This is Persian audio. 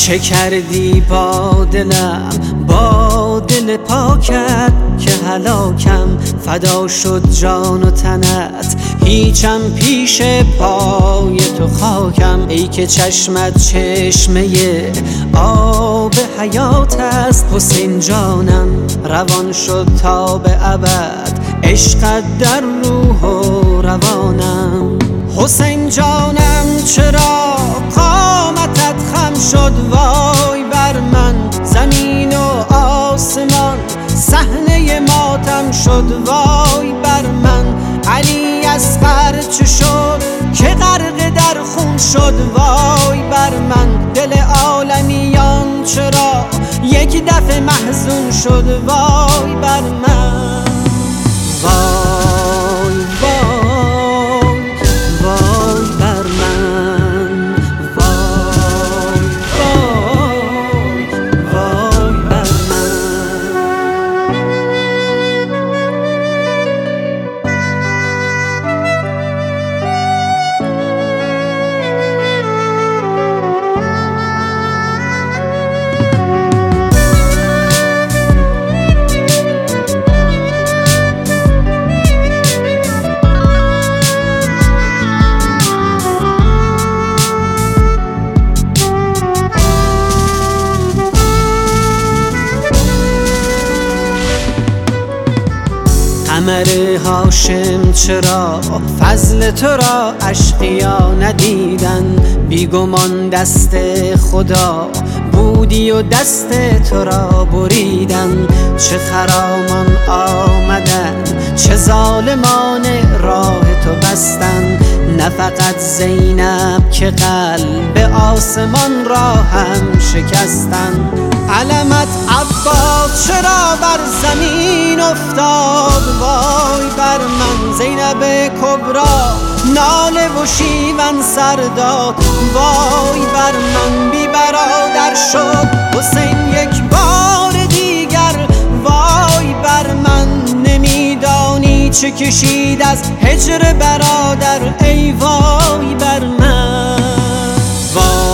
چه کردی با دلم، با دل پاکت که هلاکم فدا شد جان و تنت، هیچم پیش پای تو خاکم. ای که چشمت چشمه آب حیات است، حسین جانم روان شد تا به ابد، عشقت در روح و روانم. حسین جانم چرا قامتت خم شد، وای بر من زمین و آسمان صحنه ماتم شد، وای بر من. علی اصغر چه شد که غرق در خون شد، وای بر من. دل عالمیان چرا یک دفعه محزون شد، وای بر من. وای وای وای بر من، وای وای وای بر من. قمر هاشم چرا فضل تو را اشقیا ندیدن، بیگمان دست خدا بودی و دست تو را بریدن. چه خرامان آمدن، چه ظالمان راه تو بستن، نه فقط زینب که قلب آسمان را هم شکستن. علمت عباس چرا بر زمین افتاد، وای بر من. زینب کبرا ناله و شیون سر داد، وای بر من. بی برادر شد حسین یک بار دیگر، وای بر من. نمیدانی چه کشید از هجر برادر، ای وای بر من. وای